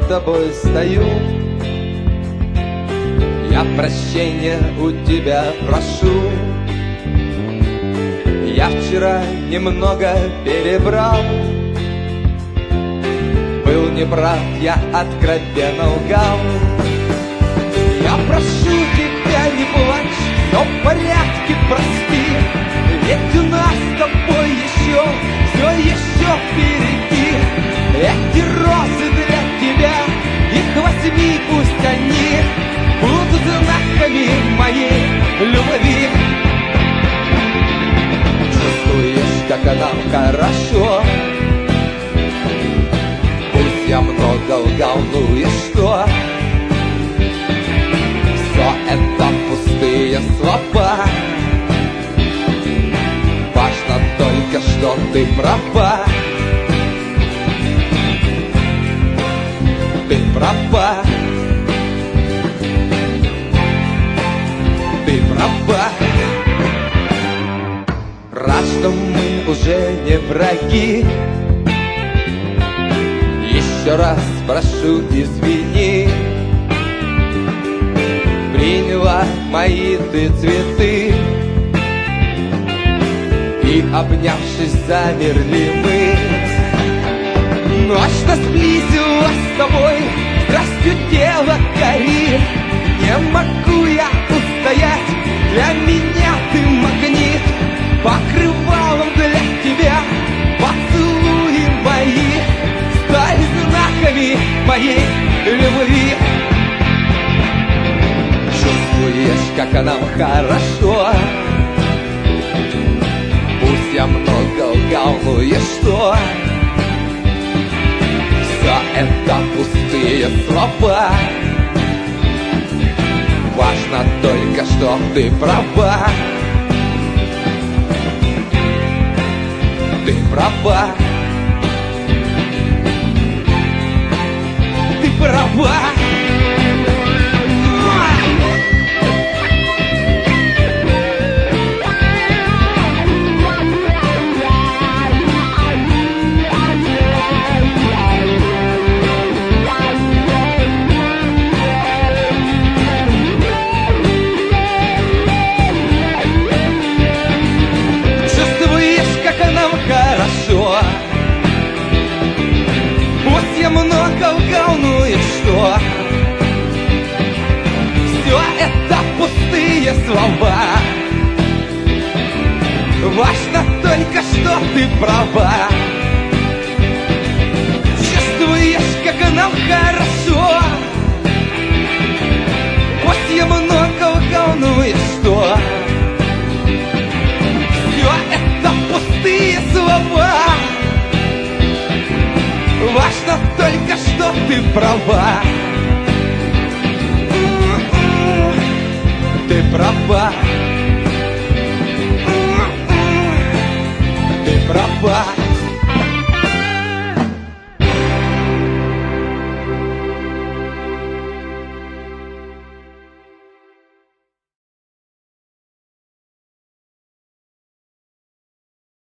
тобой стою, я прощения у тебя прошу. Я вчера немного перебрал, был неправ, я откровенно лгал. Я прошу тебя, не плачь, но в порядке прости, ведь у нас с тобой еще все впереди. Эти розы для тебя, их возьми, пусть они будут знаками моей любви. Чувствуешь, как нам хорошо, пусть я много лгал, ну и что? Все это пустые слова, важно только, что ты права. Ты права, ты права. Рад, что мы уже не враги. Еще раз прошу, извини. Приняла мои ты цветы, и, обнявшись, замерли мы. Ночь нас сблизила с тобой, страстью тело горит. Не могу я устоять, для меня ты магнит. Покрывалом для тебя поцелуи мои стали знаками моей любви. Чувствуешь, как нам хорошо, пусть я много лгал, ну и что? Все это пустые слова, важно только, что ты права. Ты права, ты права. Хорошо, пусть я много лгал, ну и что? Все это пустые слова, важно только, что ты права. Чувствуешь, как нам хорошо, пусть я много лгал, ну и что? Все это пустые слова, важно только, что ты права. Ты права, ты права.